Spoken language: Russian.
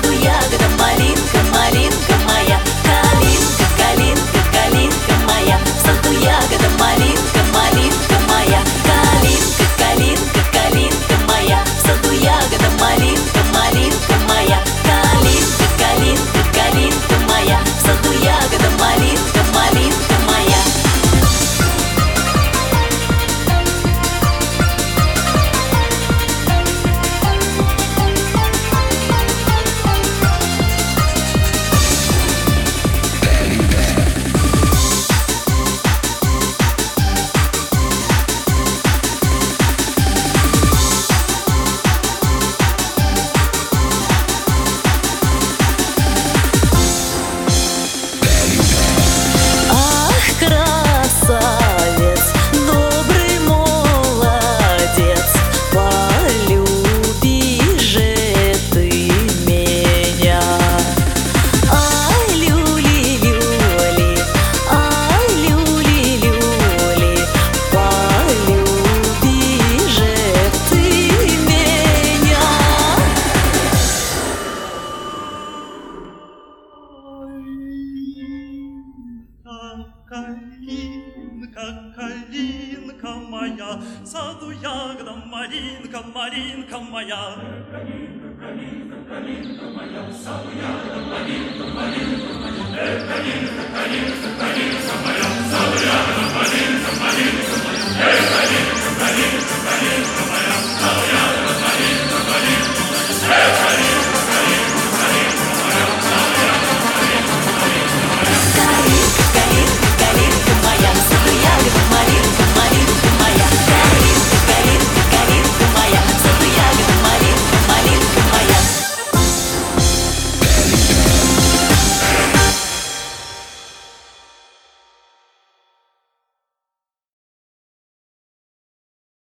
саду ягода, малинка, малинка моя. Калинка, калинка, калинка моя, в саду ягода, малинка, малинка моя. Калинка, калинка, калинка моя, в саду ягода, малинка, малинка моя. Калинка, калинка, калинка моя, в саду ягода, малинка, малинка моя. Красавец, добрый молодец, полюби же ты меня. Ай, люли-люли, ай, люли-люли, полюби же ты меня. Калинка, калинка моя, в саду ягода, малинка, малинка моя. Калинка, калинка, калинка моя, в саду ягода.